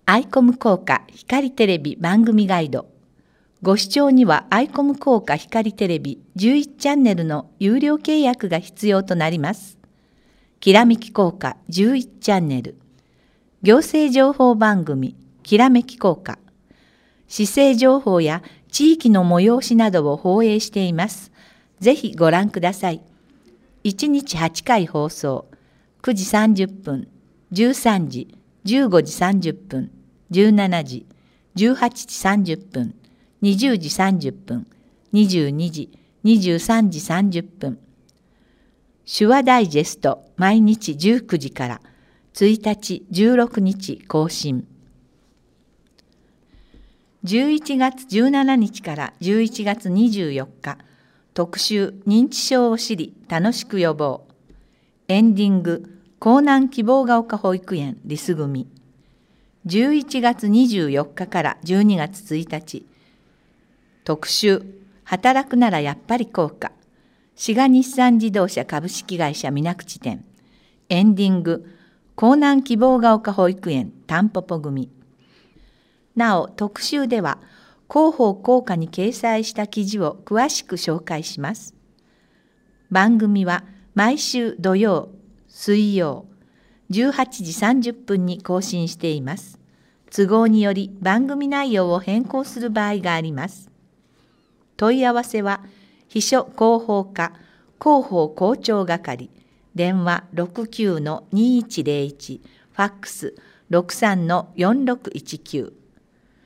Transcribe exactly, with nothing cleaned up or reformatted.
アイコム効果光テレビ番組ガイド。ご視聴にはアイコム効果光テレビじゅういちチャンネルの有料契約が必要となります。きらめき効果じゅういちチャンネル。行政情報番組きらめき効果。市政情報や地域の催しなどを放映しています。ぜひご覧ください。いちにちはちかい放送。くじさんじゅっぷん、じゅうさんじ、じゅうごじさんじゅっぷん、じゅうしちじ、じゅうはちじさんじゅっぷん、にじゅうじさんじゅっぷん、にじゅうにじ、にじゅうさんじさんじゅっぷん。手話ダイジェスト毎日じゅうくじからついたちじゅうろくにち更新。じゅういちがつじゅうしちにちからじゅういちがつにじゅうよっか、特集認知症を知り楽しく予防。エンディング江南希望が丘保育園リス組。じゅういちがつにじゅうよっかからじゅうにがつついたち、特集働くならやっぱり効果。滋賀日産自動車株式会社水口店。エンディング江南希望が丘保育園たんぽぽ組。なお特集では広報効果に掲載した記事を詳しく紹介します。番組は毎週土曜、水曜、じゅうはちじさんじゅっぷんに更新しています。都合により番組内容を変更する場合があります。問い合わせは秘書広報課広報広聴係、電話 ろくきゅうのにいちゼロいち、ファックス ろくさんのよんろくいちきゅう。